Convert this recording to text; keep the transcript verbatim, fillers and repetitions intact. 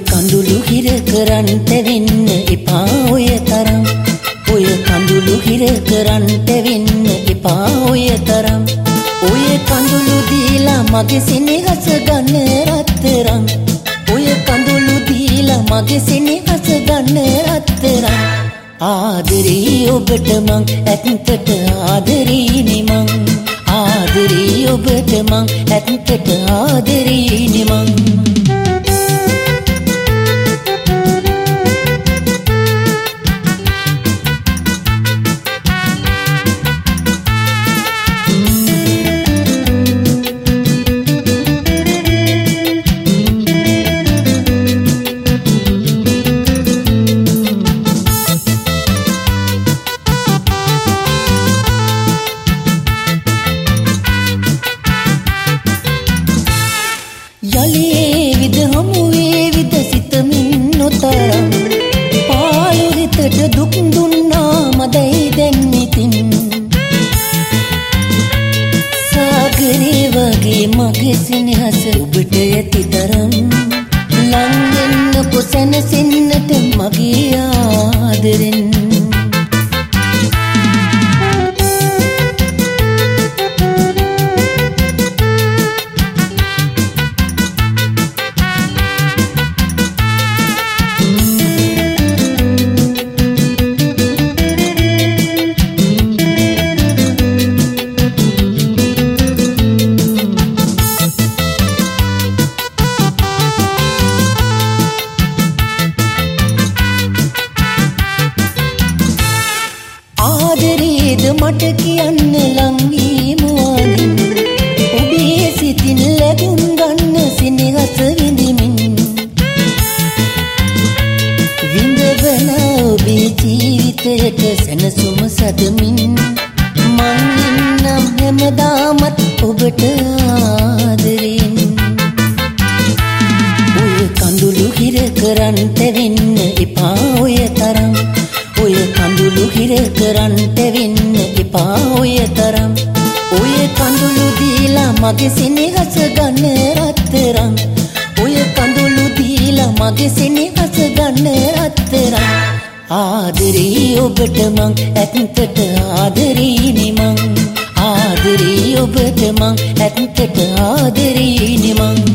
කඳුළු හිර කරන්ට වෙන්න එපා ඔය තරම්. ඔය කඳුළු හිර කරන්ට වෙන්න එපා ඔය තරම්. ඔය කඳුළු දීලා මගේ සෙනෙහස ගන්න රත්තරන්. ඔය කඳුළු දීලා මගේ සෙනෙහස ගන්න රත්තරන්. ආදරේ ඔබට මං ඇත්තට ආදරේනේ මං. ආදරේ ඔබට මං ඇත්තට ආදරේනේ මං. යලේ විද හමුවේ විද සිතමින් නොතරම්. පාළු හිතට දුක් දුන්නා මදයි දැන් ඉතින්. සාගරේ වගේ මගේ සෙනෙහස ඔබට ඇති තරම්. ලං වෙන්න පොසැනසෙන්නට මගේ ආදරෙන්. ආදරේද මට කියන්න ලං වීම වලින්. ඔබේ සිතින් ලැබුම් ගන්න සෙනෙහස විඳිමින්. විඳවන ඔබේ ජීවිතයට සැනසුම සදමින්. මං ඉන්නම් හැමදාමත් ඔබට ආදරෙන්. ඔය කඳුළු හිර කරන්ට වෙන්න එපා ඔය තරම්. ඔය කඳුළු හිර කරන්ට වෙන්න එපා ඔය තරම්. ඔය කඳුළු දීලා මගේ සෙනෙහස ගන්න රත්තරන්. ඔය කඳුළු දීලා මගේ සෙනෙහස ගන්න රත්තරන්. ආදරේ ඔබට මං ඇත්තට ආදරේනේ මං. ආදරේ ඔබට මං ඇත්තට ආදරේනේ මං.